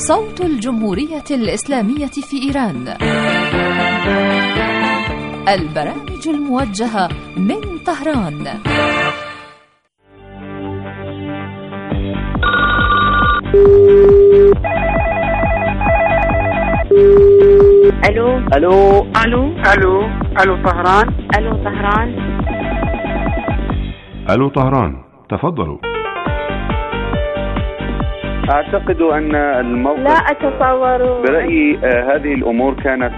صوت الجمهورية الإسلامية في إيران. البرامج الموجهة من طهران. الو الو الو الو الو طهران. الو طهران. الو طهران، تفضلوا. اعتقد ان الموقف لا اتصور. برأيي هذه الامور كانت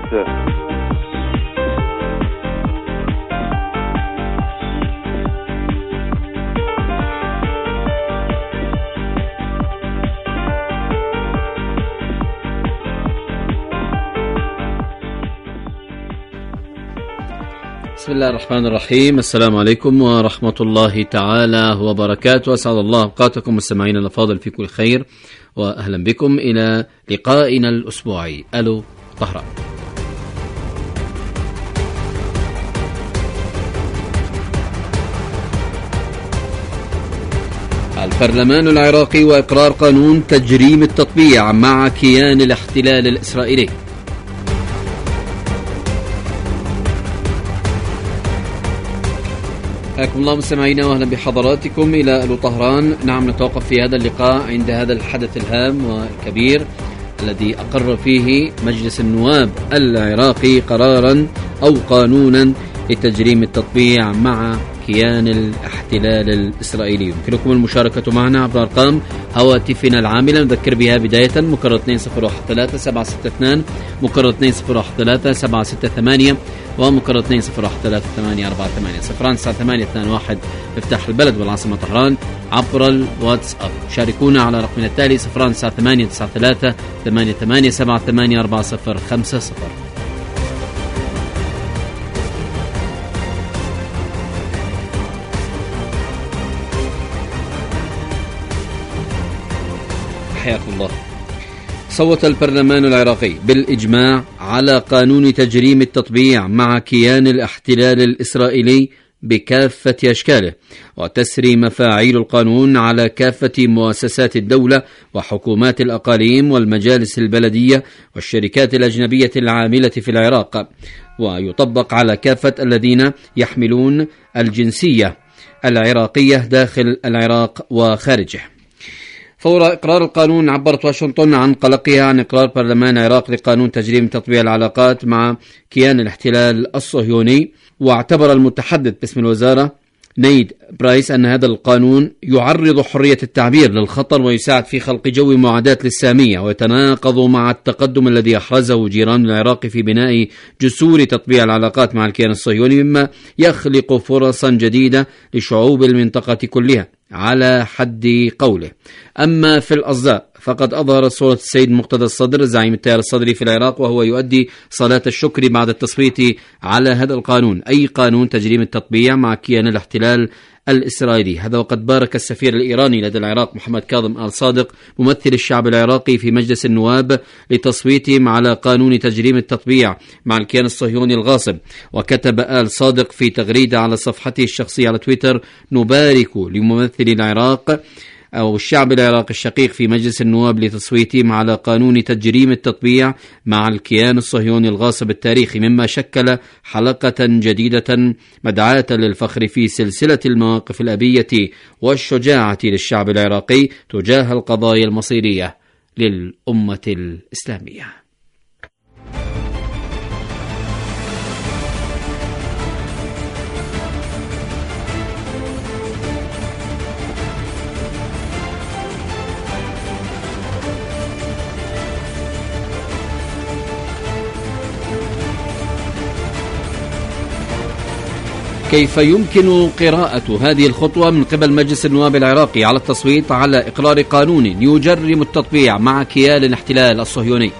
بسم الله الرحمن الرحيم. السلام عليكم ورحمة الله تعالى وبركاته. أسعد الله أوقاتكم مستمعينا الأفاضل في كل خير، وأهلا بكم إلى لقائنا الأسبوعي ألو طهران. البرلمان العراقي وإقرار قانون تجريم التطبيع مع كيان الاحتلال الإسرائيلي. حياكم الله مستمعينا واهلا بحضراتكم الى الو طهران. نعم، نتوقف في هذا اللقاء عند هذا الحدث الهام والكبير الذي اقر فيه مجلس النواب العراقي قرارا او قانونا لتجريم التطبيع مع كيان الاحتلال الاسرائيلي. يمكنكم المشاركة معنا عبر ارقام هواتفنا العاملة، نذكر بها بداية مكرر 2013 762 مكرر 2013 768 ومكرر 2013 848 09821 مفتاح البلد والعاصمة طهران عبر الواتساب. شاركونا على رقمنا التالي 09893 88784050. حياكم الله. صوت البرلمان العراقي بالإجماع على قانون تجريم التطبيع مع كيان الاحتلال الإسرائيلي بكافة أشكاله، وتسري مفاعيل القانون على كافة مؤسسات الدولة وحكومات الأقاليم والمجالس البلدية والشركات الأجنبية العاملة في العراق، ويطبق على كافة الذين يحملون الجنسية العراقية داخل العراق وخارجه. فور إقرار القانون، عبرت واشنطن عن قلقها عن إقرار برلمان العراق لقانون تجريم تطبيع العلاقات مع كيان الاحتلال الصهيوني، واعتبر المتحدث باسم الوزارة نيد برايس أن هذا القانون يعرض حرية التعبير للخطر ويساعد في خلق جو معاداة للسامية، ويتناقض مع التقدم الذي أحرزه جيران العراق في بناء جسور تطبيع العلاقات مع الكيان الصهيوني، مما يخلق فرصا جديدة لشعوب المنطقة كلها على حد قوله. أما في الأصداء فقد أظهر صورة السيد مقتدى الصدر زعيم التيار الصدري في العراق وهو يؤدي صلاة الشكر بعد التصويت على هذا القانون، أي قانون تجريم التطبيع مع كيان الاحتلال الإسرائيلي. هذا وقد بارك السفير الإيراني لدى العراق محمد كاظم آل صادق ممثل الشعب العراقي في مجلس النواب لتصويتهم على قانون تجريم التطبيع مع الكيان الصهيوني الغاصب. وكتب آل صادق في تغريدة على صفحته الشخصية على تويتر: نبارك لممثل العراق أو الشعب العراقي الشقيق في مجلس النواب لتصويتهم على قانون تجريم التطبيع مع الكيان الصهيوني الغاصب التاريخي، مما شكل حلقة جديدة مدعاة للفخر في سلسلة المواقف الأبية والشجاعة للشعب العراقي تجاه القضايا المصيرية للأمة الإسلامية. كيف يمكن قراءة هذه الخطوة من قبل مجلس النواب العراقي على التصويت على إقرار قانون يجرم التطبيع مع كيان الاحتلال الصهيوني؟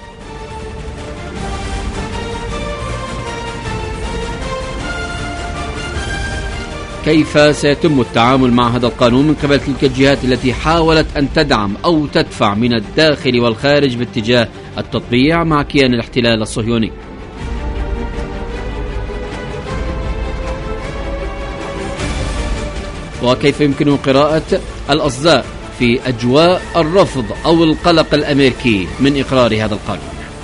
كيف سيتم التعامل مع هذا القانون من قبل تلك الجهات التي حاولت أن تدعم أو تدفع من الداخل والخارج باتجاه التطبيع مع كيان الاحتلال الصهيوني؟ وكيف يمكن قراءة الأصداء في أجواء الرفض أو القلق الأمريكي من إقرار هذا القانون.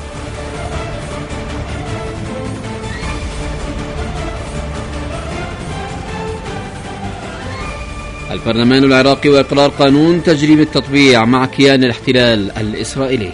البرلمان العراقي وإقرار قانون تجريم التطبيع مع كيان الاحتلال الإسرائيلي.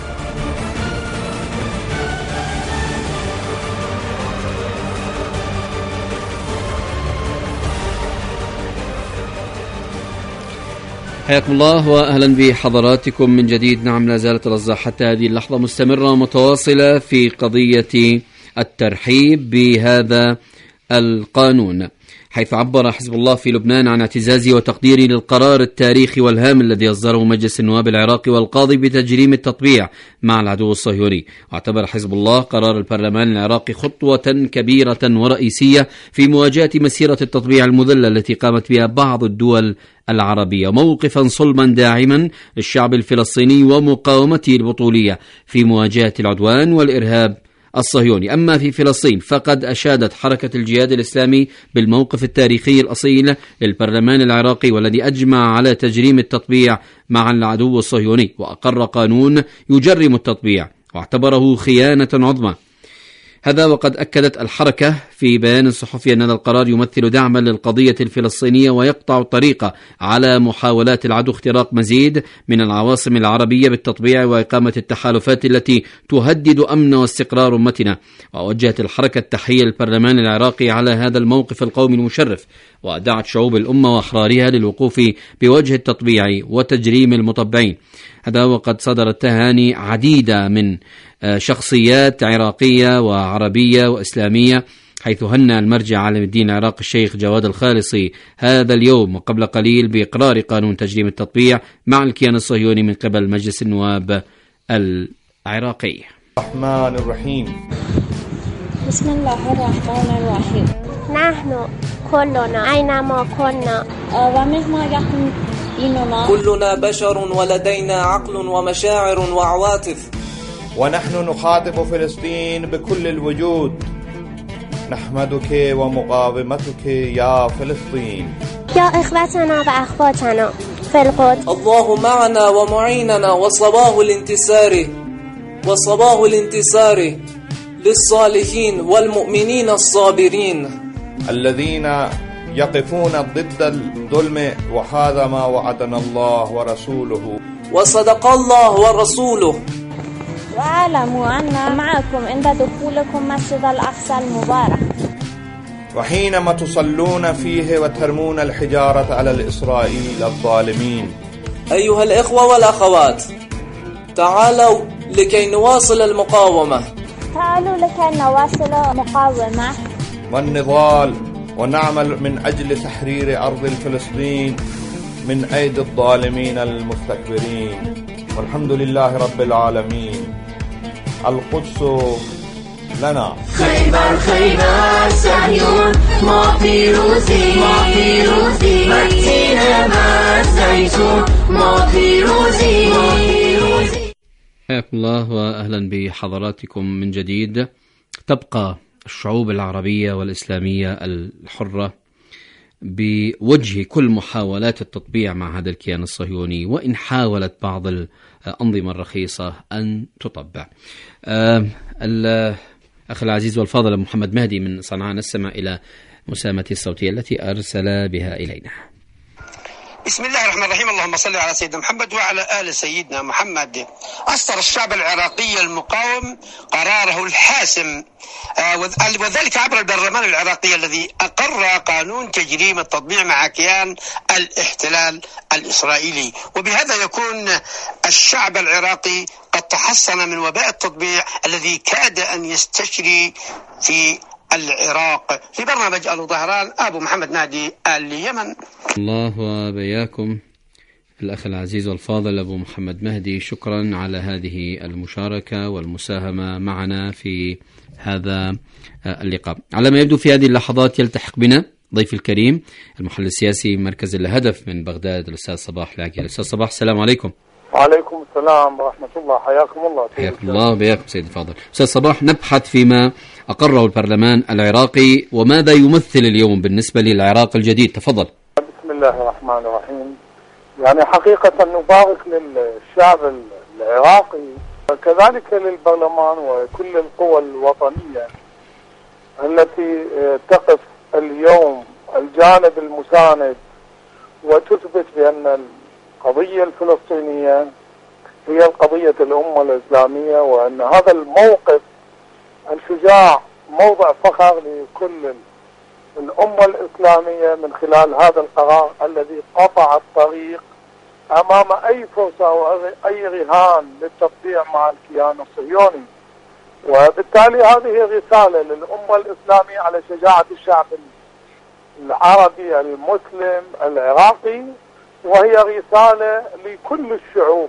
حياكم الله وأهلا بحضراتكم من جديد. نعم، لا زالت الأوضاع حتى هذه اللحظة مستمرة ومتواصلة في قضية الترحيب بهذا القانون، حيث عبر حزب الله في لبنان عن اعتزازه وتقديره للقرار التاريخي والهام الذي أصدره مجلس النواب العراقي والقاضي بتجريم التطبيع مع العدو الصهيوني. واعتبر حزب الله قرار البرلمان العراقي خطوة كبيرة ورئيسية في مواجهة مسيرة التطبيع المذلة التي قامت بها بعض الدول العربية، موقفا صلبا داعما للشعب الفلسطيني ومقاومته البطولية في مواجهة العدوان والإرهاب الصهيوني. أما في فلسطين فقد أشادت حركة الجهاد الإسلامي بالموقف التاريخي الأصيل للبرلمان العراقي والذي أجمع على تجريم التطبيع مع العدو الصهيوني، وأقر قانون يجرم التطبيع واعتبره خيانة عظمى. هذا وقد أكدت الحركة في بيان صحفي أن هذا القرار يمثل دعما للقضية الفلسطينية ويقطع الطريق على محاولات العدو اختراق مزيد من العواصم العربية بالتطبيع وإقامة التحالفات التي تهدد أمن واستقرار أمتنا. ووجهت الحركة التحية للبرلمان العراقي على هذا الموقف القومي المشرف، ودعت شعوب الأمة وأحرارها للوقوف بوجه التطبيع وتجريم المطبعين. هذا وقد صدرت تهاني عديدة من شخصيات عراقية وعربية وإسلامية، حيث هنأ المرجع عالم الدين العراقي الشيخ جواد الخالصي هذا اليوم وقبل قليل بإقرار قانون تجريم التطبيع مع الكيان الصهيوني من قبل مجلس النواب العراقي. الرحمن الرحيم. بسم الله الرحمن الرحيم. نحن كلنا أينما كنا ومهما يكن ديننا كلنا بشر ولدينا عقل ومشاعر وعواطف، ونحن نخاطب فلسطين بكل الوجود. نحمدك ومقاومتك يا فلسطين، يا إخوتنا وأخواتنا في القدس. الله معنا ومعيننا، وصباح الانتصار للصالحين والمؤمنين الصابرين الذين يقفون ضد الظلم، وهذا ما وعدنا الله ورسوله وصدق الله ورسوله. واعلموا أن معكم عند دخولكم مسجد الأقصى المبارك، وحينما تصلون فيه وترمون الحجارة على الإسرائيل الظالمين. أيها الإخوة والأخوات، تعالوا لكي نواصل المقاومة، والنضال، ونعمل من أجل تحرير أرض فلسطين من أيدي الظالمين المستكبرين. والحمد لله رب العالمين. القدس لنا. خيبر صهيون ما فيروزي مدينة ما الزيتون ما فيروزي. حياكم الله وأهلا بحضراتكم من جديد. تبقى الشعوب العربية والإسلامية الحرة بوجه كل محاولات التطبيع مع هذا الكيان الصهيوني، وإن حاولت بعض الأنظمة الرخيصة أن تطبع. الأخ العزيز والفاضل محمد مهدي من صنعاء نستمع إلى مساهمته الصوتية التي أرسل بها إلينا. بسم الله الرحمن الرحيم. اللهم صل على سيدنا محمد وعلى آل سيدنا محمد. أصدر الشعب العراقي المقاوم قراره الحاسم، وذلك عبر البرلمان العراقي الذي أقر قانون تجريم التطبيع مع كيان الاحتلال الإسرائيلي. وبهذا يكون الشعب العراقي قد تحصن من وباء التطبيع الذي كاد أن يستشري في العراق. في برنامج ألو ظهران أبو محمد نادي اليمن. الله وبياكم الأخ العزيز والفاضل أبو محمد مهدي، شكرا على هذه المشاركة والمساهمة معنا في هذا اللقاء. على ما يبدو في هذه اللحظات يلتحق بنا ضيف الكريم المحلل السياسي مركز الهدف من بغداد الأستاذ صباح العقيل. الأستاذ صباح، السلام عليكم. وعليكم السلام ورحمة الله. حياكم الله. حياكم الله وبياكم سيدي الفاضل. أستاذ صباح، نبحث فيما أقره البرلمان العراقي وماذا يمثل اليوم بالنسبة للعراق الجديد. تفضل. بسم الله الرحمن الرحيم. يعني حقيقة نبارك للشعب العراقي وكذلك للبرلمان وكل القوى الوطنية التي تقف اليوم الجانب المساند وتثبت بأن القضية الفلسطينية هي القضية الأمة الإسلامية، وأن هذا الموقف الشجاع موضع فخر لكل الأمة الإسلامية من خلال هذا القرار الذي قطع الطريق أمام أي فرصة أو أي رهان للتطبيع مع الكيان الصهيوني. وبالتالي هذه رسالة للأمة الإسلامية على شجاعة الشعب العربي المسلم العراقي، وهي رسالة لكل الشعوب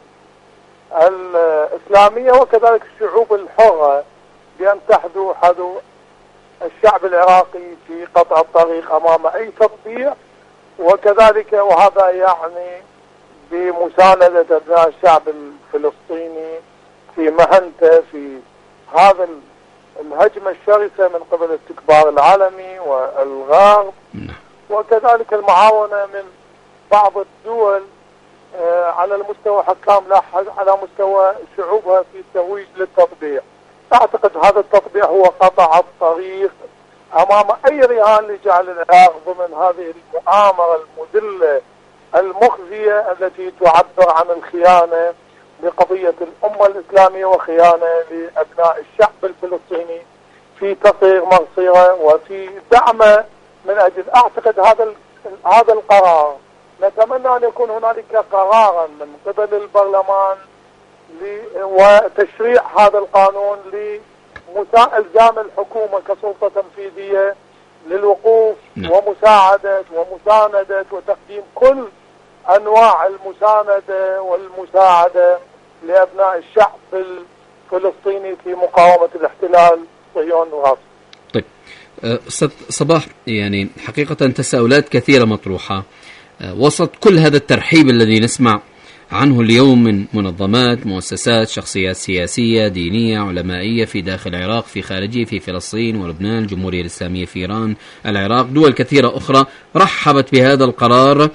الإسلامية وكذلك الشعوب الحرة بأن حذو الشعب العراقي في قطع الطريق أمام أي تطبيع، وكذلك وهذا يعني بمساندة أبناء الشعب الفلسطيني في مهنته في هذا الهجمة الشرسة من قبل الاستكبار العالمي والغرب، وكذلك المعاونة من بعض الدول على المستوى حكام لا على مستوى شعوبها في الترويج للتطبيع. أعتقد هذا التطبيع هو قطع الطريق أمام أي رهان لجعل العراق ضمن هذه المؤامرة المذلة المخزية التي تعبر عن الخيانة لقضية الأمة الإسلامية وخيانة لأبناء الشعب الفلسطيني في تصير مصيره وفي دعمه من أجل. أعتقد هذا القرار نتمنى أن يكون هنالك قرارا من قبل البرلمان وتشريع هذا القانون لإلزام الحكومة كسلطة تنفيذية للوقوف ومساندة وتقديم كل أنواع المساندة والمساعدة لأبناء الشعب الفلسطيني في مقاومة الاحتلال الصهيوني الغاصب. طيب أستاذ صباح، يعني حقيقة تساؤلات كثيرة مطروحة وسط كل هذا الترحيب الذي نسمع عنه اليوم من منظمات، مؤسسات، شخصيات سياسية، دينية، علمائية في داخل العراق، في خارجه، في فلسطين ولبنان، الجمهورية الإسلامية في إيران، العراق، دول كثيرة أخرى رحبت بهذا القرار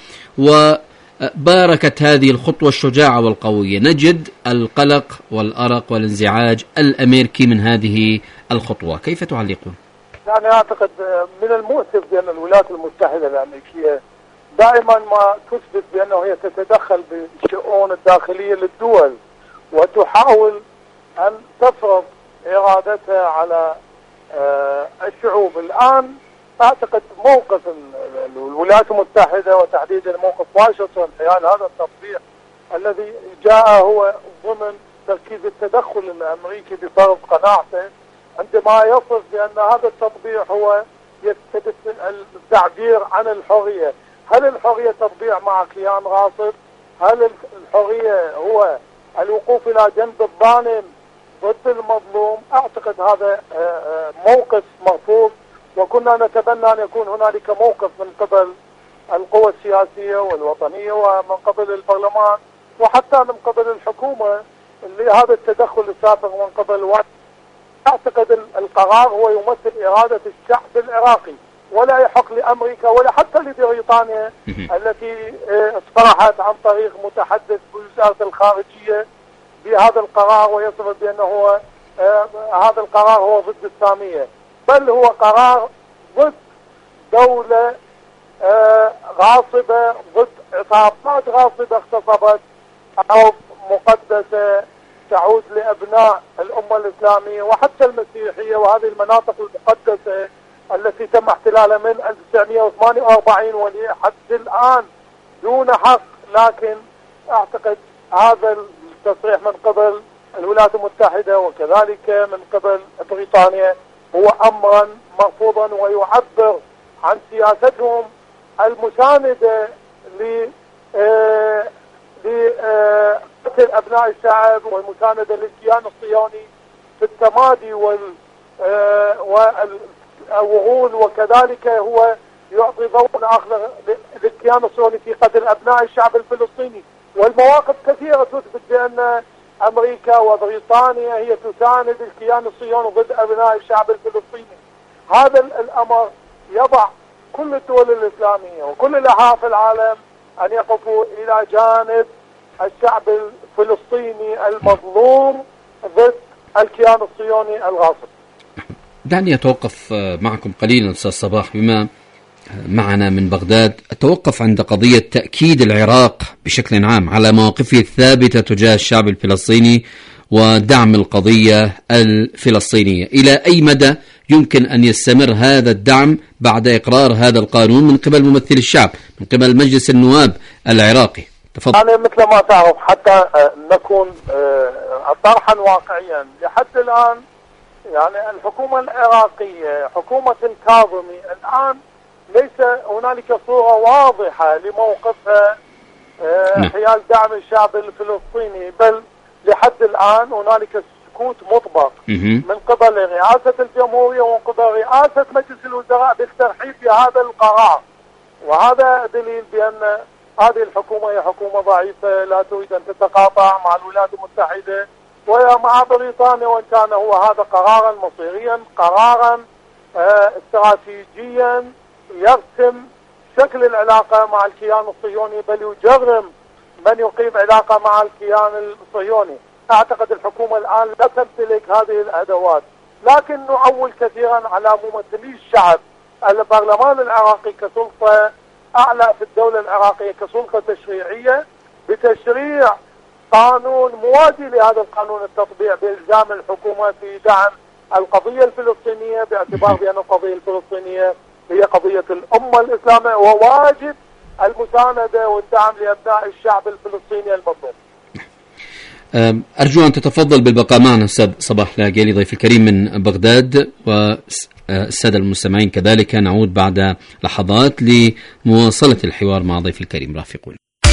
وباركت هذه الخطوة الشجاعة والقوية. نجد القلق والأرق والانزعاج الأمريكي من هذه الخطوة، كيف تعلقون؟ يعني أعتقد من المؤسف بأن الولايات المتحدة الأمريكية دائما ما تثبت بأنه هي تتدخل بالشؤون الداخلية للدول وتحاول أن تفرض إرادتها على الشعوب. الآن أعتقد موقف الولايات المتحدة وتحديدا موقف واشنطن حيال هذا التطبيع الذي جاء هو ضمن تركيز التدخل الأمريكي بفرض قناعته عندما يصف بأن هذا التطبيع هو يستبد التعبير عن الحرية. هل الحرية تطبيع مع كيان غاصب؟ هل الحرية هو الوقوف إلى جنب الظالم ضد المظلوم؟ أعتقد هذا موقف مرفوض، وكنا نتمنى أن يكون هنالك موقف من قبل القوى السياسية والوطنية ومن قبل البرلمان وحتى من قبل الحكومة لهذا التدخل السابق من قبل. أعتقد القرار هو يمثل إرادة الشعب العراقي، ولا يحق لأمريكا ولا حتى لبريطانيا التي اصطلحت عن طريق متحدث بوزارة الخارجية بهذا القرار ويصف بأنه هذا القرار هو ضد السامية، بل هو قرار ضد دولة غاصبة، ضد عصابات غاصبة اغتصبت أو مقدسة تعود لأبناء الأمة الإسلامية وحتى المسيحية وهذه المناطق المقدسة التي تم احتلالها من 1948 ولحد الآن دون حق. لكن أعتقد هذا التصريح من قبل الولايات المتحدة وكذلك من قبل بريطانيا هو أمرا مرفوضا ويعبر عن سياستهم المساندة لقتل أبناء الشعب والمساندة للكيان الصهيوني في التمادي والوغول، وكذلك هو يعطي ضوء آخر للكيان الصهيوني في قتل أبناء الشعب الفلسطيني. والمواقف كثيرة تثبت بأن أمريكا وبريطانيا هي تساند الكيان الصهيوني ضد أبناء الشعب الفلسطيني. هذا الأمر يضع كل الدول الإسلامية وكل الأحياء في العالم أن يقفوا إلى جانب الشعب الفلسطيني المظلوم ضد الكيان الصهيوني الغاصب. دعني أتوقف معكم قليلا أستاذ صباح بما معنا من بغداد. أتوقف عند قضية تأكيد العراق بشكل عام على مواقفه الثابتة تجاه الشعب الفلسطيني ودعم القضية الفلسطينية. إلى أي مدى يمكن أن يستمر هذا الدعم بعد إقرار هذا القانون من قبل ممثل الشعب من قبل مجلس النواب العراقي؟ تفضل. يعني مثل ما تعرف حتى نكون طرحا واقعيا لحد الآن يعني الحكومة العراقية حكومة الكاظمي الآن ليس هنالك صورة واضحة لموقفها حيال دعم الشعب الفلسطيني، بل لحد الآن هنالك سكوت مطبق من قبل رئاسة الجمهورية ومن قبل رئاسة مجلس الوزراء بالترحيب بهذا القرار. وهذا دليل بأن هذه الحكومة هي حكومة ضعيفة لا تريد أن تتقاطع مع الولايات المتحدة ولا مع بريطانيا، وإن كان هو هذا قرارا مصيريا، قرارا استراتيجيا يرسم شكل العلاقة مع الكيان الصهيوني، بل يجرم من يقيم علاقة مع الكيان الصهيوني. أعتقد الحكومة الآن لا تمتلك هذه الأدوات، لكن نعول كثيرا على ممثلي الشعب. البرلمان العراقي كسلطة أعلى في الدولة العراقية كسلطة تشريعية بتشريع قانون موازي لهذا القانون التطبيع بإلزام الحكومة في دعم القضية الفلسطينية، باعتبار بأن القضية الفلسطينية هي قضية الأمة الإسلامية وواجب المساندة والدعم لأبناء الشعب الفلسطيني المظلوم. أرجو أن تتفضل بالبقاء معنا أستاذ صباح لاقيلي ضيف الكريم من بغداد، والسادة المستمعين كذلك. نعود بعد لحظات لمواصلة الحوار مع ضيف الكريم. رافقون.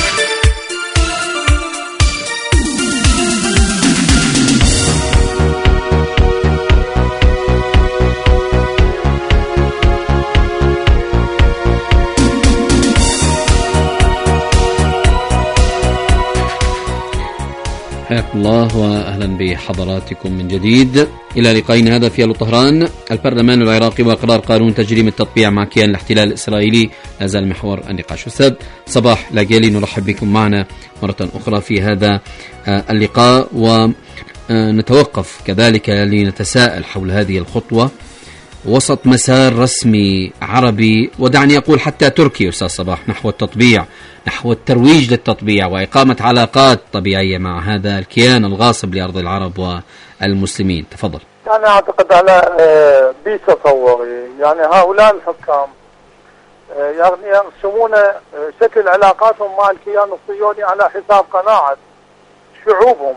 حياكم الله وأهلا بحضراتكم من جديد. إلى لقائنا هذا في ألو طهران. البرلمان العراقي وإقرار قانون تجريم التطبيع مع كيان الاحتلال الإسرائيلي لا زال محور النقاش. أستاذ صباح لاقيلي، نرحب بكم معنا مرة أخرى في هذا اللقاء، ونتوقف كذلك لنتساءل حول هذه الخطوة وسط مسار رسمي عربي، ودعني أقول حتى تركي أستاذ صباح، نحو التطبيع، نحو الترويج للتطبيع وإقامة علاقات طبيعية مع هذا الكيان الغاصب لأرض العرب والمسلمين. تفضل. يعني أعتقد على بتصوري يعني هؤلاء الحكام يعني يرسمون شكل علاقاتهم مع الكيان الصهيوني على حساب قناعة شعوبهم.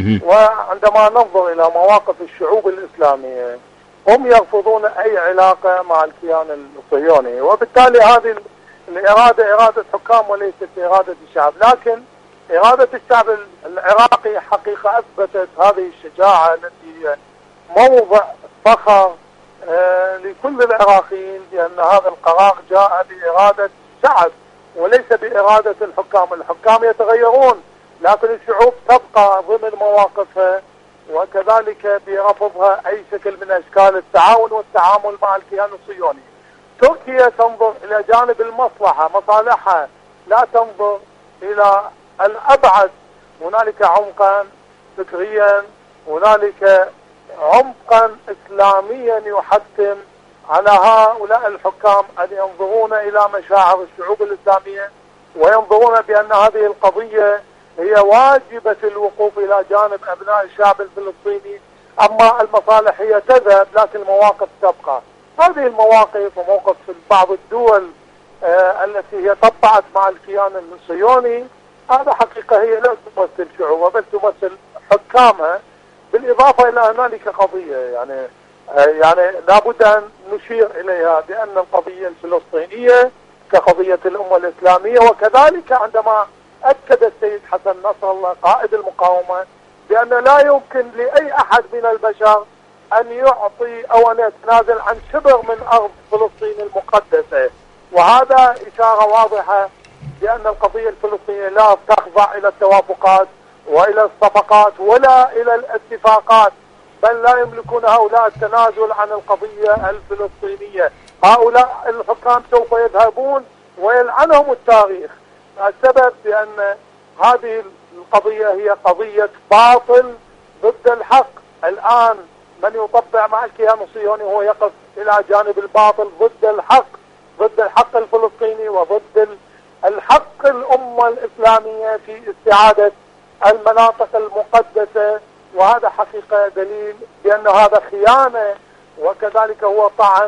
وعندما ننظر إلى مواقف الشعوب الإسلامية هم يرفضون أي علاقة مع الكيان الصهيوني، وبالتالي هذه الإرادة إرادة حكام وليست إرادة الشعب. لكن إرادة الشعب العراقي حقيقة أثبتت هذه الشجاعة التي هي موضع فخر لكل العراقيين، لأن هذا القرار جاء بإرادة الشعب وليس بإرادة الحكام. الحكام يتغيرون لكن الشعوب تبقى ضمن مواقفها، وكذلك برفضها أي شكل من أشكال التعاون والتعامل مع الكيان الصهيوني. تركيا تنظر إلى جانب المصلحة، مصالحها، لا تنظر إلى الأبعد. هنالك عمقا فكريا، هنالك عمقا إسلاميا يحتم على هؤلاء الحكام أن ينظرون إلى مشاعر الشعوب الإسلامية وينظرون بأن هذه القضية هي واجبة الوقوف إلى جانب أبناء الشعب الفلسطيني. أما المصالح هي تذهب لكن المواقف تبقى. هذه المواقف وموقف بعض الدول التي هي طبعت مع الكيان الصهيوني، هذا حقيقة هي لا تمثل شعوبها بل تمثل حكامها. بالإضافة إلى هنالك قضية يعني لابد أن نشير إليها بأن القضية الفلسطينية كقضية الأمة الإسلامية، وكذلك عندما أكد السيد حسن نصر الله قائد المقاومة بأن لا يمكن لأي أحد من البشر أن يعطي أو أن يتنازل عن شبر من أرض فلسطين المقدسة. وهذا إشارة واضحة بأن القضية الفلسطينية لا تخضع إلى التوافقات وإلى الصفقات ولا إلى الاتفاقات، بل لا يملكون هؤلاء التنازل عن القضية الفلسطينية. هؤلاء الحكام سوف يذهبون ويلعنهم التاريخ السبب بأن هذه القضية هي قضية باطل ضد الحق. الآن من يطبع مع الكيان الصهيوني هو يقف إلى جانب الباطل ضد الحق الفلسطيني وضد الحق الأمة الإسلامية في استعادة المناطق المقدسة، وهذا حقيقة دليل بأن هذا خيانة، وكذلك هو طعن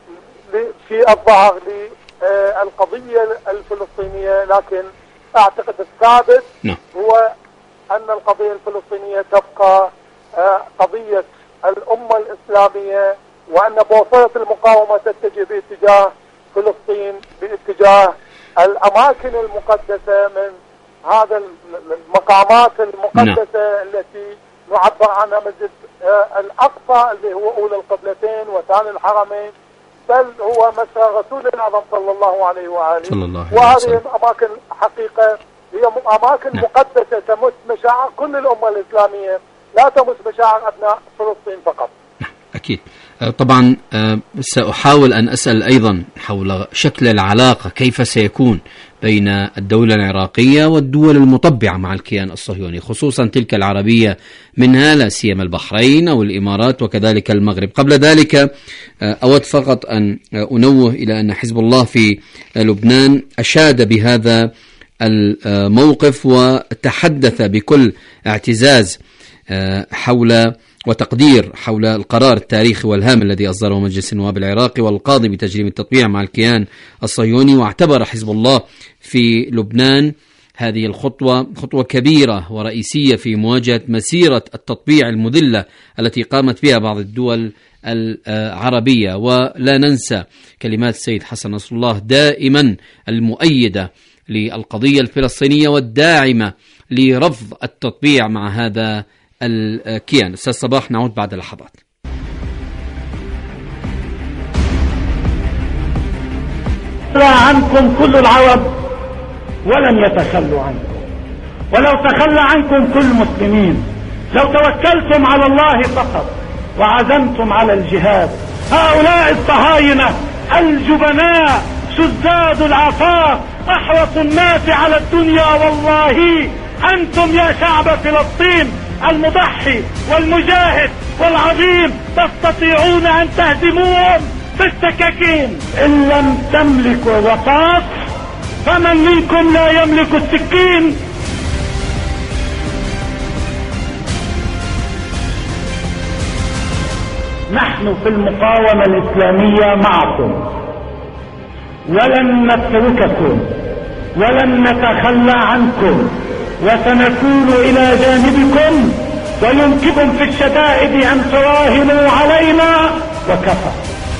في الظهر للقضية الفلسطينية. لكن أعتقد الثابت هو أن القضية الفلسطينية تبقى قضية الأمة الإسلامية، وأن بوصلة المقاومة تتجه باتجاه فلسطين، باتجاه الأماكن المقدسة من هذا المقامات المقدسة التي نعبر عنها مسجد الأقصى اللي هو أولى القبلتين وثاني الحرمين، بل هو مسرى رسول الأعظم صلى الله عليه وآله. وهذه الأماكن حقيقة هي أماكن مقدسة تمس مشاعر كل الأمة الإسلامية، لا تمس مشاعر أبناء فلسطين فقط. أكيد. طبعا سأحاول أن أسأل أيضا حول شكل العلاقة، كيف سيكون بين الدولة العراقية والدول المطبعة مع الكيان الصهيوني، خصوصا تلك العربية منها لا سيما البحرين أو الإمارات وكذلك المغرب. قبل ذلك أود فقط أن أنوه إلى أن حزب الله في لبنان أشاد بهذا الموقف وتحدث بكل اعتزاز حول وتقدير حول القرار التاريخي والهام الذي أصدره مجلس النواب العراقي والقاضي بتجريم التطبيع مع الكيان الصهيوني. واعتبر حزب الله في لبنان هذه الخطوة خطوة كبيرة ورئيسية في مواجهة مسيرة التطبيع المذلة التي قامت بها بعض الدول العربية. ولا ننسى كلمات السيد حسن نصر الله دائما المؤيدة للقضية الفلسطينية والداعمة لرفض التطبيع مع هذا الكيان. أستاذ صباح، نعود بعد لحظات. عنكم كل العرب ولن يتخلوا عنكم، ولو تخلى عنكم كل المسلمين، لو توكلتم على الله فقط وعزمتم على الجهاد. هؤلاء الصهاينة الجبناء شذاذ العفاف أحرص الناس على الدنيا، والله أنتم يا شعب فلسطين المضحي والمجاهد والعظيم تستطيعون أن تهزموهم بالسكاكين. إن لم تملكوا الرصاص فمن منكم لا يملك السكين. نحن في المقاومة الإسلامية معكم، ولن نترككم ولن نتخلى عنكم، وسنكون إلى جانبكم، ويمكنكم في الشدائد أن تراهنوا علينا وكفى.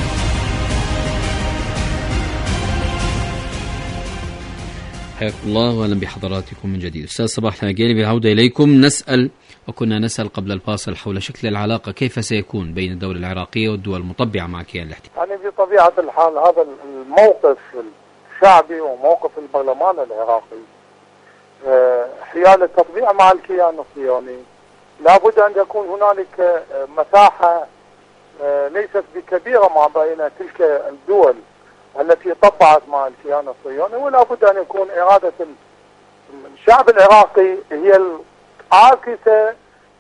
حياكم الله واهلا بحضراتكم من جديد. أستاذ صباح الهجيري، بالعودة إليكم. وكنا نسأل قبل الفاصل حول شكل العلاقة، كيف سيكون بين الدولة العراقية والدول المطبعة مع كيان الاحتلال؟ يعني بطبيعة الحال هذا الموقف الشعبي وموقف البرلمان العراقي حيال التطبيع مع الكيان الصهيوني لابد أن يكون هنالك مساحة ليست بكبيرة ما بين تلك الدول التي طبعت مع الكيان الصهيوني، ولا بد أن يكون إرادة الشعب العراقي هي العاكسة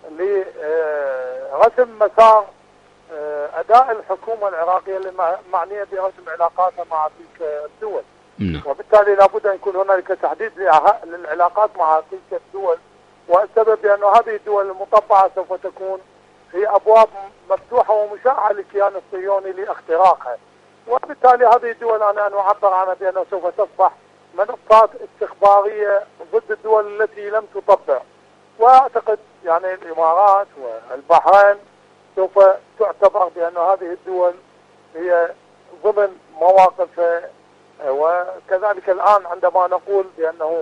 لرسم مسار أداء الحكومة العراقية المعنية برسم علاقاتها مع تلك الدول. وبالتالي لا بد أن يكون هنالك تحديد للعلاقات مع تلك الدول، والسبب بأن هذه الدول المطبعة سوف تكون هي أبواب مفتوحة ومشعة للكيان الصهيوني لاختراقها، وبالتالي هذه الدول أنا أعبر عنها بأنها سوف تصبح منصات استخبارية ضد الدول التي لم تطبع. وأعتقد يعني الإمارات والبحرين سوف تعتبر بأن هذه الدول هي ضمن مواقف، وكذلك الآن عندما نقول بأنه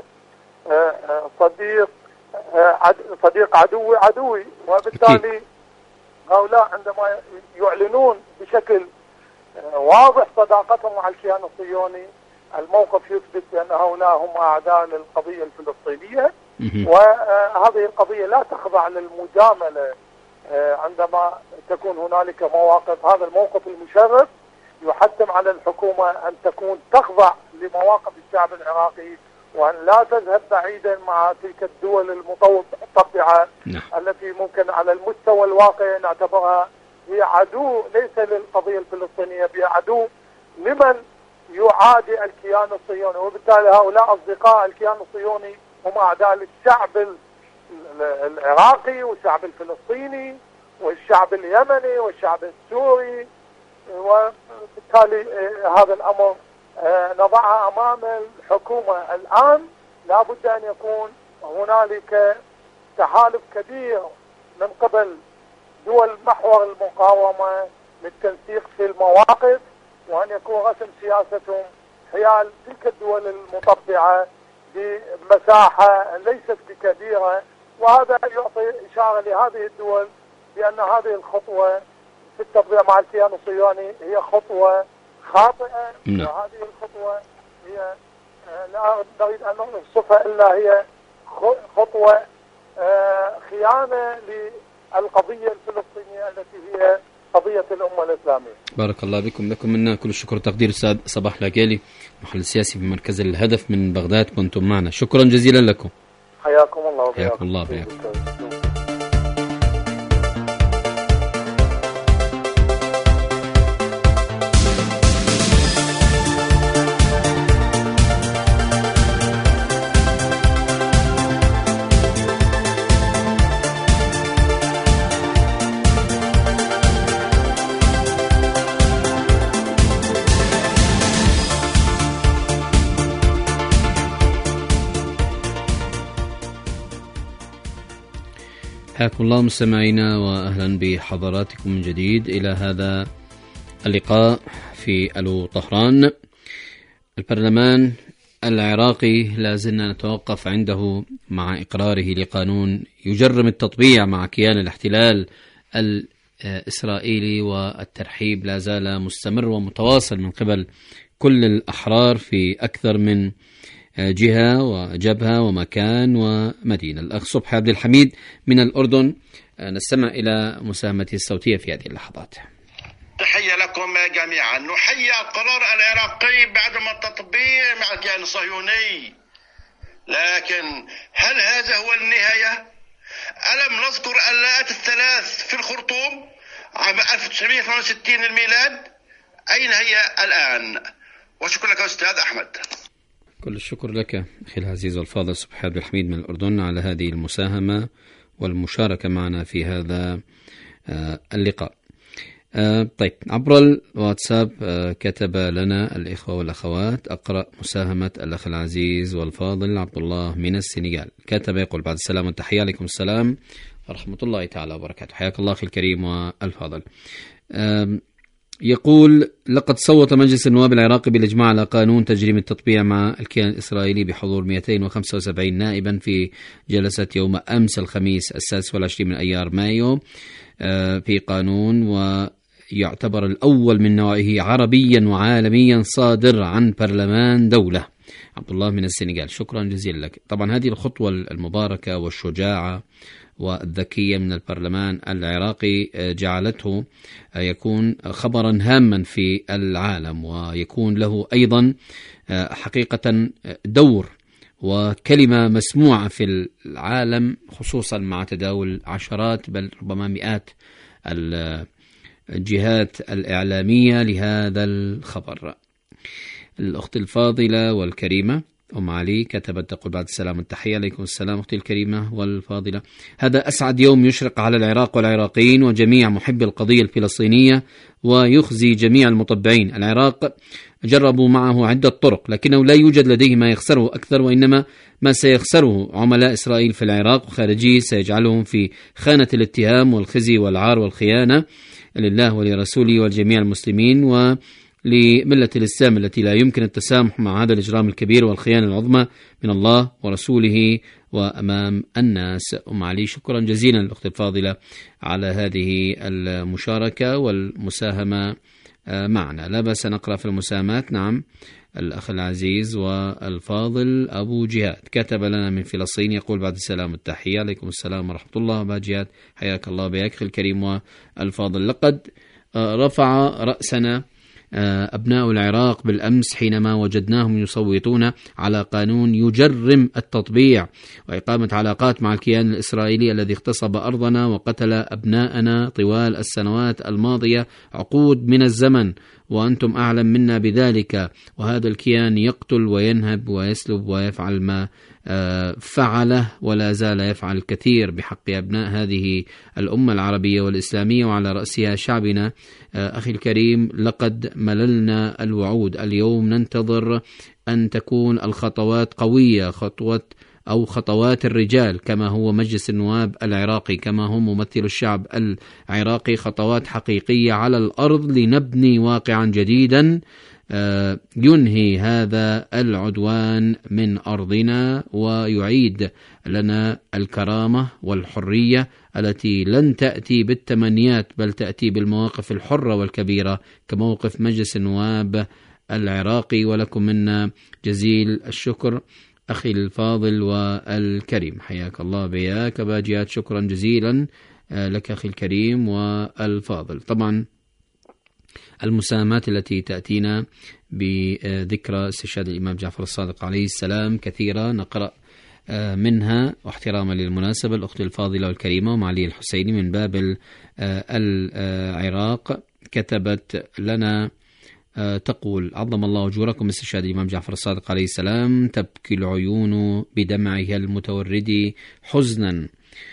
صديق عدوي، وبالتالي هؤلاء عندما يعلنون بشكل واضح صداقتهم مع الكيان الصهيوني الموقف يثبت بأن هؤلاء هم أعداء للقضية الفلسطينية، وهذه القضية لا تخضع للمجاملة عندما تكون هنالك مواقف. هذا الموقف المشرف يحتم على الحكومة أن تكون تخضع لمواقف الشعب العراقي وأن لا تذهب بعيدا مع تلك الدول المتطبعة التي ممكن على المستوى الواقعي نعتبرها هي عدو ليس للقضية الفلسطينية، هي عدو لمن يعادي الكيان الصهيوني، وبالتالي هؤلاء أصدقاء الكيان الصهيوني هم أعداء للشعب العراقي والشعب الفلسطيني والشعب اليمني والشعب السوري. وبالتالي هذا الأمر نضعها أمام الحكومة الآن. لا بد أن يكون هنالك تحالف كبير من قبل دول محور المقاومة للتنسيق في المواقف، وأن يكون رسم سياستهم حيال تلك الدول المطبعة بمساحة ليست بكبيرة. وهذا يعطي إشارة لهذه الدول بأن هذه الخطوة في التطبيع مع الكيان الصهيوني هي خطوة خاطئة. وهذه الخطوة هي لا نريد أن نوصفها إلا هي خطوة خيانة للقضية الفلسطينية التي هي قضية الأمة الإسلامية. بارك الله بكم. لكم منا كل الشكر والتقدير أستاذ صباح العقيلي، محلل سياسي بمركز الهدف من بغداد، كنتم معنا، شكرا جزيلا لكم. حياكم الله. حياكم الله بياكم. حياكم الله مستمعينا، وأهلا بحضراتكم من جديد إلى هذا اللقاء في ألو طهران. البرلمان العراقي لا زلنا نتوقف عنده مع إقراره لقانون يجرم التطبيع مع كيان الاحتلال الإسرائيلي، والترحيب لا زال مستمر ومتواصل من قبل كل الأحرار في أكثر من جهة وجبهة ومكان ومدينة. الأخ صبحي عبد الحميد من الأردن، نستمع إلى مساهمته الصوتية في هذه اللحظات. تحية لكم جميعا. نحيي القرار العراقي بعدم التطبيع مع الكيان الصهيوني، لكن هل هذا هو النهاية؟ ألم نذكر اللاءات الثلاث في الخرطوم عام 1968 الميلاد؟ أين هي الآن؟ وشكرا لك أستاذ أحمد. كل الشكر لك أخي العزيز والفاضل صبحي عبد الحميد من الأردن على هذه المساهمة والمشاركة معنا في هذا اللقاء. طيب، عبر الواتساب كتب لنا الإخوة والأخوات، أقرأ مساهمة الأخ العزيز والفاضل عبد الله من السنغال. كتب يقول: بعد السلام والتحية، عليكم السلام ورحمة الله تعالى وبركاته. حياك الله أخي الكريم والفاضل. يقول: لقد صوت مجلس النواب العراقي بالإجماع على قانون تجريم التطبيع مع الكيان الإسرائيلي بحضور 275 نائبا في جلسة يوم أمس الخميس 26 من أيار مايو في قانون، ويعتبر الأول من نوعه عربيا وعالميا صادر عن برلمان دولة. عبد الله من السنغال، شكرا جزيلا لك. طبعا هذه الخطوة المباركة والشجاعة والذكية من البرلمان العراقي جعلته يكون خبرا هاما في العالم، ويكون له أيضا حقيقة دور وكلمة مسموعة في العالم، خصوصا مع تداول عشرات بل ربما مئات الجهات الإعلامية لهذا الخبر. الأخت الفاضلة والكريمة أم علي كتبت تقول: بعد السلام والتحية، عليكم السلام أختي الكريمة والفاضلة. هذا أسعد يوم يشرق على العراق والعراقيين وجميع محبي القضية الفلسطينية، ويخزي جميع المطبعين. العراق جربوا معه عدة طرق، لكنه لا يوجد لديه ما يخسره أكثر، وإنما ما سيخسره عملاء إسرائيل في العراق وخارجيه سيجعلهم في خانة الاتهام والخزي والعار والخيانة لله ولرسوله والجميع المسلمين ولملة الإسلام التي لا يمكن التسامح مع هذا الإجرام الكبير والخيانة العظمى من الله ورسوله وأمام الناس. أم علي، شكرا جزيلا للأخت الفاضلة على هذه المشاركة والمساهمة معنا. لا بأس نقرأ في المساهمات. نعم، الأخ العزيز والفاضل أبو جهاد كتب لنا من فلسطين، يقول: بعد السلام والتحية، عليكم السلام ورحمة الله. أبو جهاد، حياك الله بك أخي الكريم والفاضل. لقد رفع رأسنا أبناء العراق بالأمس حينما وجدناهم يصوتون على قانون يجرم التطبيع وإقامة علاقات مع الكيان الإسرائيلي الذي اغتصب أرضنا وقتل أبناءنا طوال السنوات الماضية عقود من الزمن، وأنتم أعلم منا بذلك. وهذا الكيان يقتل وينهب ويسلب ويفعل ما فعله ولا زال يفعل الكثير بحق أبناء هذه الأمة العربية والإسلامية وعلى رأسها شعبنا. أخي الكريم، لقد مللنا الوعود. اليوم ننتظر أن تكون الخطوات قوية، خطوات الرجال كما هو مجلس النواب العراقي، كما هم ممثل الشعب العراقي، خطوات حقيقية على الأرض لنبني واقعا جديدا ينهي هذا العدوان من أرضنا ويعيد لنا الكرامة والحرية التي لن تأتي بالتمنيات بل تأتي بالمواقف الحرة والكبيرة كموقف مجلس النواب العراقي. ولكم منا جزيل الشكر أخي الفاضل والكريم، حياك الله بياك باجيات. شكرا جزيلا لك أخي الكريم والفاضل. طبعا المساهمات التي تأتينا بذكرى استشهاد الإمام جعفر الصادق عليه السلام كثيرة، نقرأ منها واحتراما للمناسبة الأخت الفاضلة والكريمة ومعالي الحسيني من بابل العراق كتبت لنا تقول: عظم الله أجوركم استشهاد الإمام جعفر الصادق عليه السلام، تبكي العيون بدمعها المتورد حزنا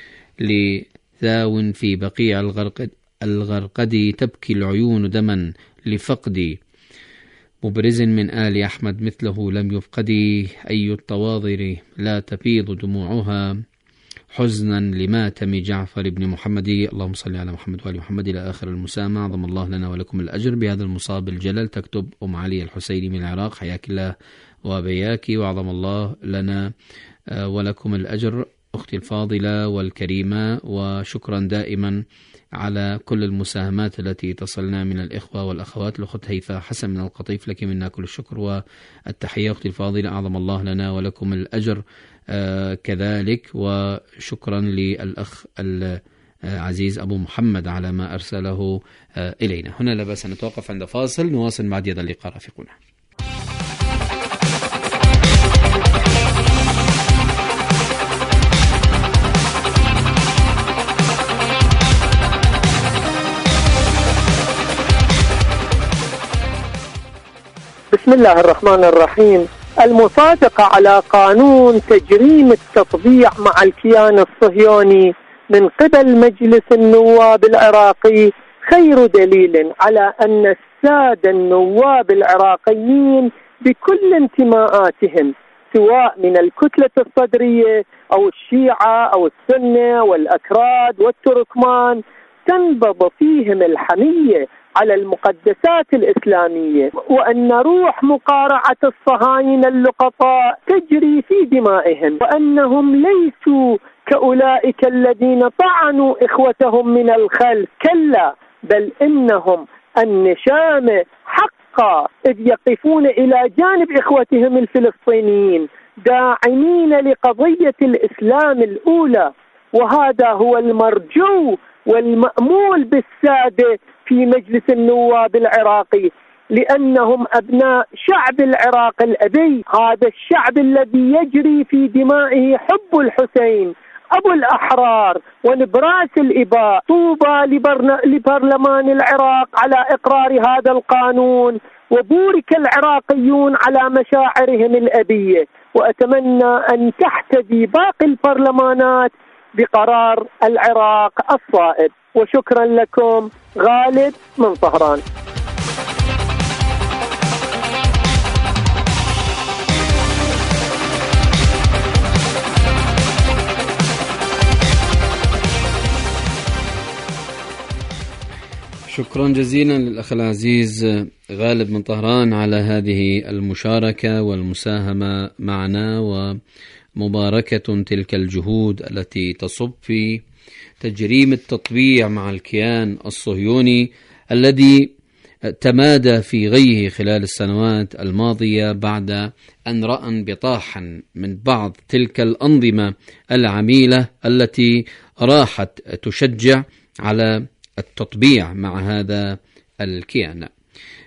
لذاو في بقيع الغرقد، تبكي العيون دما لفقد مبرز من آل أحمد مثله لم يفقد، أي الطواضر لا تفيض دموعها حزنا لماتم جعفر بن محمد. اللهم صل على محمد وآل محمد إلى آخر المسامة. عظم الله لنا ولكم الأجر بهذا المصاب الجلل. تكتب أم علي الحسيني من العراق: حياك الله وبياك، وعظم الله لنا ولكم الأجر أختي الفاضلة والكريمة. وشكرا دائما على كل المساهمات التي تصلنا من الإخوة والأخوات. الأخت هيفاء حسن من القطيف، لك منا كل الشكر والتحية أختي الفاضلة. أعظم الله لنا ولكم الأجر كذلك. وشكرا للأخ العزيز أبو محمد على ما أرسله إلينا. هنا لا بأس أن نتوقف عند فاصل، نواصل بعد هذا اللقاء رفيقنا. بسم الله الرحمن الرحيم. المصادقة على قانون تجريم التطبيع مع الكيان الصهيوني من قبل مجلس النواب العراقي خير دليل على أن السادة النواب العراقيين بكل انتماءاتهم، سواء من الكتلة الصدرية أو الشيعة أو السنة والأكراد والتركمان، تنبض فيهم الحمية على المقدسات الإسلامية، وأن روح مقارعة الصهاينة اللقطاء تجري في دمائهم، وأنهم ليسوا كأولئك الذين طعنوا إخوتهم من الخلف، كلا، بل إنهم النشامة حقا، إذ يقفون إلى جانب إخوتهم الفلسطينيين داعمين لقضية الإسلام الأولى. وهذا هو المرجو والمأمول بالسادة في مجلس النواب العراقي، لأنهم أبناء شعب العراق الأبي، هذا الشعب الذي يجري في دمائه حب الحسين أبو الأحرار ونبراس الإباء. طوبى لبرلمان العراق على إقرار هذا القانون، وبورك العراقيون على مشاعرهم الأبية، وأتمنى أن تحتذي باقي البرلمانات بقرار العراق الصائب. وشكرا لكم. غالب من طهران. شكرا جزيلا للأخ العزيز غالب من طهران على هذه المشاركة والمساهمة معنا، ومباركة تلك الجهود التي تصب في تجريم التطبيع مع الكيان الصهيوني الذي تمادى في غيه خلال السنوات الماضية بعد أن رأى انبطاحا من بعض تلك الأنظمة العميلة التي راحت تشجع على التطبيع مع هذا الكيان.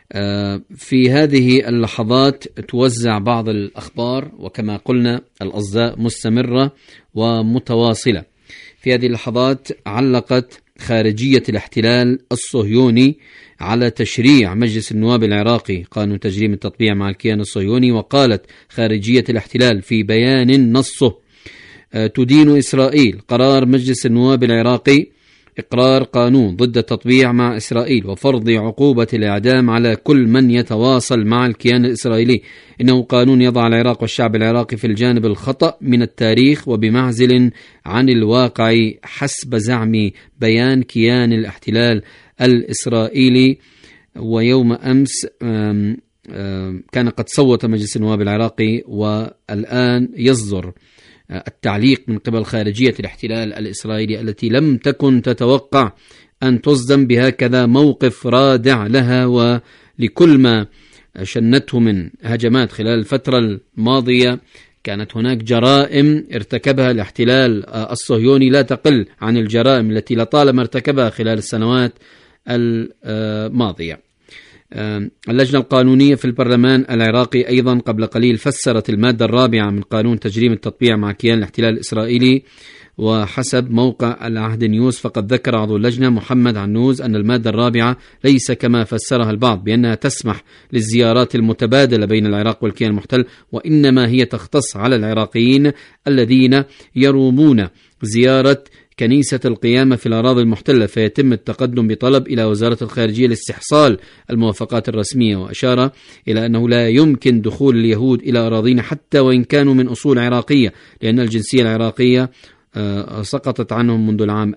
في هذه اللحظات توزع بعض الأخبار، وكما قلنا الأصداء مستمرة ومتواصلة. في هذه اللحظات علقت خارجية الاحتلال الصهيوني على تشريع مجلس النواب العراقي قانون تجريم التطبيع مع الكيان الصهيوني، وقالت خارجية الاحتلال في بيان نصه: تدين إسرائيل قرار مجلس النواب العراقي إقرار قانون ضد التطبيع مع إسرائيل وفرض عقوبة الإعدام على كل من يتواصل مع الكيان الإسرائيلي. إنه قانون يضع العراق والشعب العراقي في الجانب الخطأ من التاريخ وبمعزل عن الواقع حسب زعم بيان كيان الاحتلال الإسرائيلي. ويوم أمس كان قد صوت مجلس النواب العراقي، والآن يصدر التعليق من قبل خارجية الاحتلال الإسرائيلي التي لم تكن تتوقع أن تصدم بهكذا موقف رادع لها ولكل ما شنته من هجمات خلال الفترة الماضية. كانت هناك جرائم ارتكبها الاحتلال الصهيوني لا تقل عن الجرائم التي لطالما ارتكبها خلال السنوات الماضية. اللجنة القانونية في البرلمان العراقي أيضا قبل قليل فسرت المادة الرابعة من قانون تجريم التطبيع مع كيان الاحتلال الإسرائيلي، وحسب موقع العهد نيوز فقد ذكر عضو اللجنة محمد عنوز أن المادة الرابعة ليس كما فسرها البعض بأنها تسمح للزيارات المتبادلة بين العراق والكيان المحتل، وإنما هي تختص على العراقيين الذين يرومون زيارة كنيسة القيامة في الأراضي المحتلة، فيتم التقدم بطلب إلى وزارة الخارجية لاستحصال الموافقات الرسمية. وأشار إلى أنه لا يمكن دخول اليهود إلى أراضينا حتى وإن كانوا من أصول عراقية، لأن الجنسية العراقية سقطت عنهم منذ العام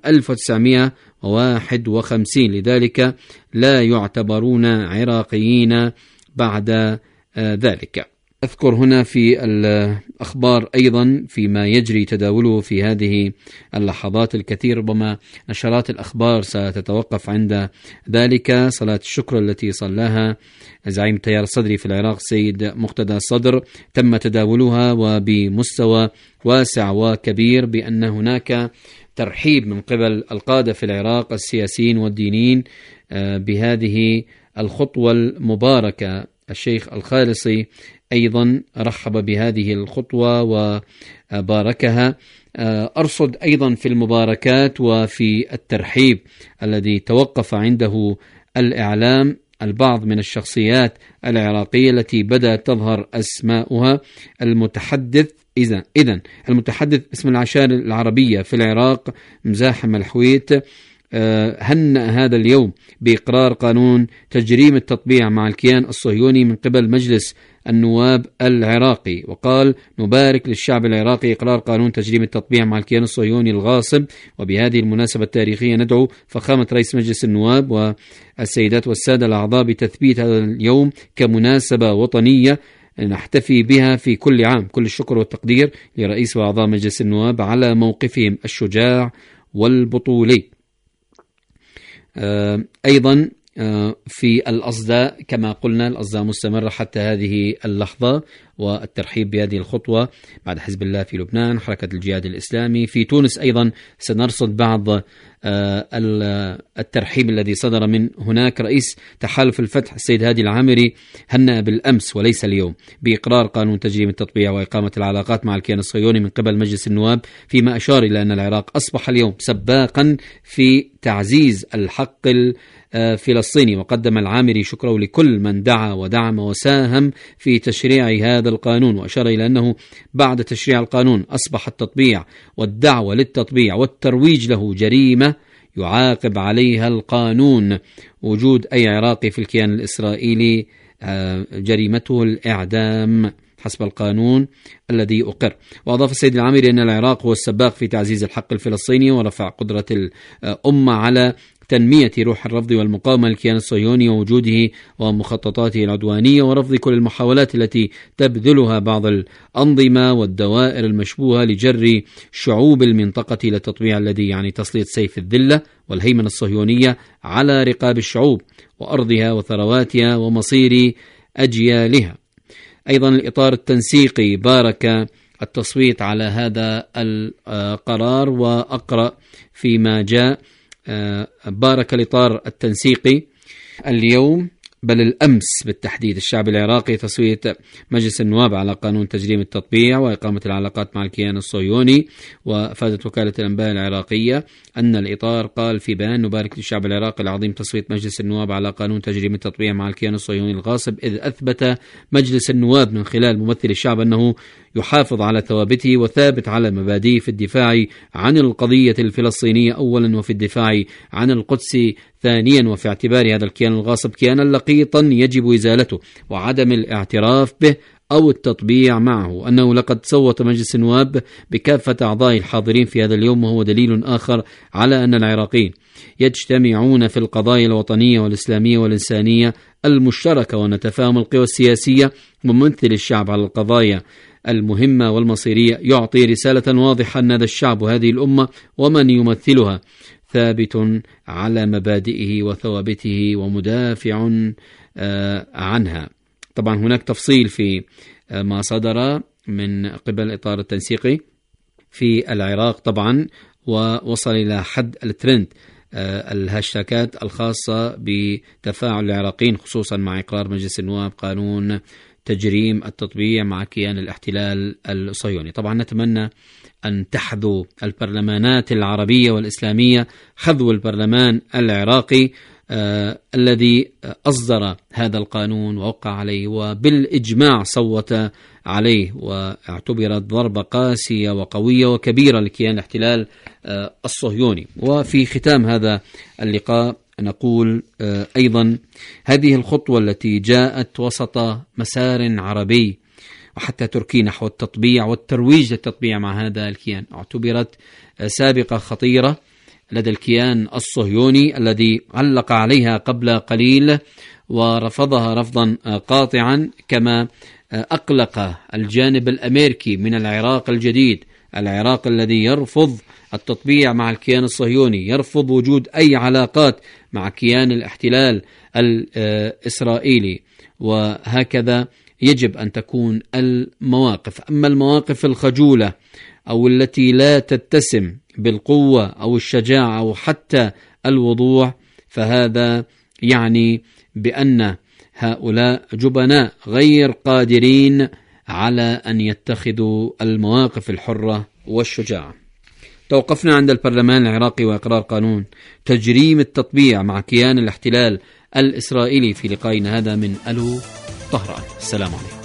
1951، لذلك لا يعتبرون عراقيين بعد ذلك. أذكر هنا في الأخبار أيضا فيما يجري تداوله في هذه اللحظات الكثير، ربما نشرات الأخبار ستتوقف عند ذلك. صلاة الشكر التي صلاها زعيم التيار الصدري في العراق سيد مقتدى الصدر تم تداولها وبمستوى واسع وكبير، بأن هناك ترحيب من قبل القادة في العراق السياسيين والدينيين بهذه الخطوة المباركة. الشيخ الخالصي أيضا رحب بهذه الخطوة وباركها. أرصد أيضا في المباركات وفي الترحيب الذي توقف عنده الإعلام البعض من الشخصيات العراقية التي بدأت تظهر أسماؤها. المتحدث المتحدث اسم العشائر العربية في العراق مزاحم الحويت هنأ هذا اليوم بإقرار قانون تجريم التطبيع مع الكيان الصهيوني من قبل مجلس النواب العراقي، وقال: نبارك للشعب العراقي إقرار قانون تجريم التطبيع مع الكيان الصهيوني الغاصب، وبهذه المناسبة التاريخية ندعو فخامة رئيس مجلس النواب والسيدات والسادة الأعضاء بتثبيت هذا اليوم كمناسبة وطنية نحتفي بها في كل عام. كل الشكر والتقدير لرئيس وأعضاء مجلس النواب على موقفهم الشجاع والبطولي. أيضا في الأصداء كما قلنا الأصداء مستمرة حتى هذه اللحظة، والترحيب بهذه الخطوة بعد حزب الله في لبنان، حركة الجهاد الإسلامي في تونس. أيضا سنرصد بعض الترحيب الذي صدر من هناك. رئيس تحالف الفتح السيد هادي العامري هنأ بالأمس وليس اليوم بإقرار قانون تجريم التطبيع وإقامة العلاقات مع الكيان الصهيوني من قبل مجلس النواب، فيما أشار إلى أن العراق أصبح اليوم سباقا في تعزيز الحق الفلسطيني. وقدم العامري شكره لكل من دعا ودعم وساهم في تشريع هذا القانون، وأشار إلى أنه بعد تشريع القانون أصبح التطبيع والدعوة للتطبيع والترويج له جريمة يعاقب عليها القانون. وجود أي عراقي في الكيان الإسرائيلي جريمته الإعدام حسب القانون الذي أقر. وأضاف السيد العامري أن العراق هو السباق في تعزيز الحق الفلسطيني ورفع قدرة الأمة على تنمية روح الرفض والمقاومة للكيان الصهيوني ووجوده ومخططاته العدوانية، ورفض كل المحاولات التي تبذلها بعض الأنظمة والدوائر المشبوهة لجر شعوب المنطقة إلى التطبيع الذي يعني تسليط سيف الذلة والهيمنة الصهيونية على رقاب الشعوب وأرضها وثرواتها ومصير أجيالها. أيضا الإطار التنسيقي بارك التصويت على هذا القرار، وأقرأ فيما جاء. بارك الإطار التنسيقي اليوم بل الأمس بالتحديد الشعب العراقي تصويت مجلس النواب على قانون تجريم التطبيع وإقامة العلاقات مع الكيان الصهيوني. وأفادت وكالة الأنباء العراقية أن الإطار قال في بيان: نبارك للشعب العراقي العظيم تصويت مجلس النواب على قانون تجريم التطبيع مع الكيان الصهيوني الغاصب، إذ أثبت مجلس النواب من خلال ممثل الشعب أنه يحافظ على ثوابته وثابت على مبادئه في الدفاع عن القضية الفلسطينية أولا، وفي الدفاع عن القدس ثانيا، وفي اعتبار هذا الكيان الغاصب كيانا لقيطا يجب إزالته وعدم الاعتراف به أو التطبيع معه. أنه لقد صوت مجلس النواب بكافة أعضاء الحاضرين في هذا اليوم، وهو دليل آخر على أن العراقيين يجتمعون في القضايا الوطنية والإسلامية والإنسانية المشتركة، ونتفاهم القوى السياسية وممثل الشعب على القضايا المهمة والمصيرية يعطي رسالة واضحة أن هذا الشعب وهذه الأمة ومن يمثلها ثابت على مبادئه وثوابته ومدافع عنها. طبعا هناك تفصيل في ما صدر من قبل الإطار التنسيقي في العراق طبعا، ووصل إلى حد الترند الهاشتاجات الخاصة بتفاعل العراقيين خصوصا مع إقرار مجلس النواب قانون تجريم التطبيع مع كيان الاحتلال الصهيوني. طبعا نتمنى أن تحذو البرلمانات العربية والإسلامية حذو البرلمان العراقي الذي أصدر هذا القانون ووقع عليه وبالإجماع صوت عليه، واعتبرت ضربة قاسية وقوية وكبيرة لكيان الاحتلال الصهيوني. وفي ختام هذا اللقاء نقول أيضا هذه الخطوة التي جاءت وسط مسار عربي وحتى تركي نحو التطبيع والترويج للتطبيع مع هذا الكيان اعتبرت سابقة خطيرة لدى الكيان الصهيوني الذي علق عليها قبل قليل ورفضها رفضا قاطعا، كما أقلق الجانب الأمريكي من العراق الجديد، العراق الذي يرفض التطبيع مع الكيان الصهيوني، يرفض وجود أي علاقات مع كيان الاحتلال الإسرائيلي. وهكذا يجب أن تكون المواقف. أما المواقف الخجولة أو التي لا تتسم بالقوة أو الشجاعة أو حتى الوضوح، فهذا يعني بأن هؤلاء جبناء غير قادرين على أن يتخذوا المواقف الحرة والشجاعة. توقفنا عند البرلمان العراقي وإقرار قانون تجريم التطبيع مع كيان الاحتلال الإسرائيلي في لقائنا هذا من ألو طهران. السلام عليكم.